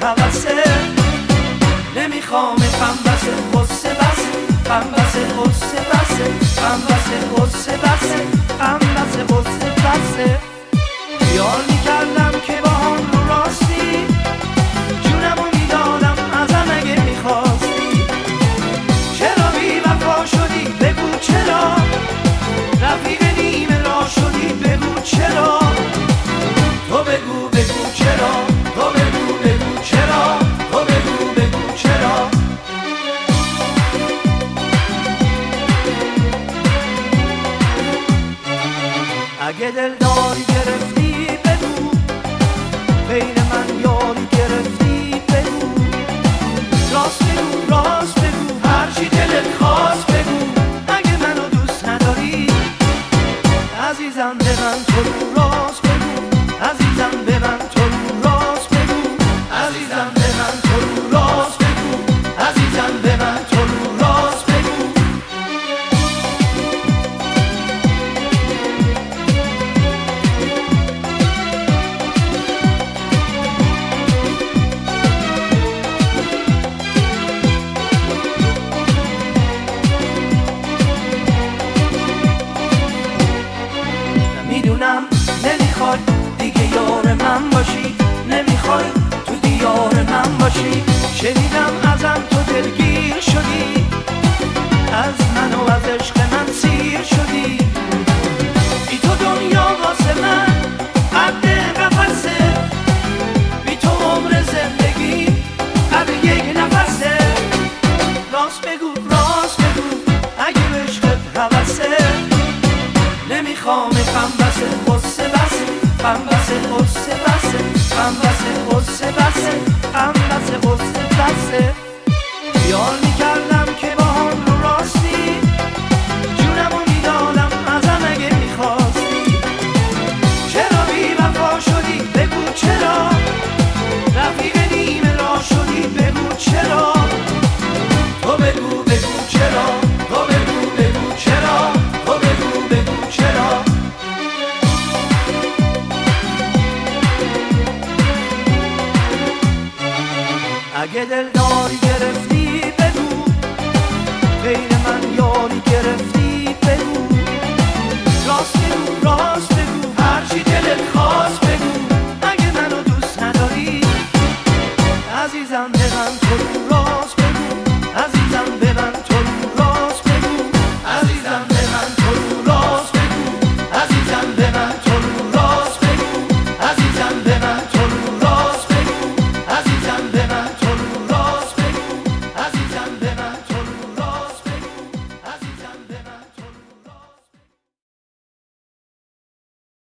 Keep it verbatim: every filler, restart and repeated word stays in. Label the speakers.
Speaker 1: هوسه نمیخوام غم بسه غصه بسه غم بسه غصه بسه غم بسه غصه بسه غم بسه غصه بسه خیال میکردم که با هم رو راستی جونمو میدادم ازم اگه میخواستی چرا بی وفا شدی بگو چرا رفیق نیمه راه شدی بگو چرا تو بگو بگو چرا تو بگو بگو چرا تو بگو بگو چرا اگه دلداری گرفتی بگو بین من یاری گرفتی بگو راست بگو راست بگو هرچی دلت خواست بگو اگه منو دوست نداری عزیزم به من تو رو راست بگو عزیزم به من تو رو راست بگو عزیزم به من تو رو راست بگو عزیزم به من تو رو راست بگو میدونم نمیخوای دیگه یار من باشی نمیخوای تو دیار من باشی شنیدم ازم تو دلگیر شدی از من و از عشق من سیر شدی بی تو دنیا واسه من قد قفسه بی تو عمر زندگی قد یک نفسه راست بگو راست بگو اگه عشقت هوسه نمیخوام غم بسه غصه بسه غم بسه غصه بسه غم بسه غصه بسه غم بسه غصه بسه خیال میکردم که با هم رو راستی جونمو میدادم ازم اگه میخواستی چرا بی وفا شدی بگو چرا رفیق نیمه راه شدی بگو چرا تو بگو بگو چرا تو بگو بگو چرا تو بگو بگو چرا اگه دل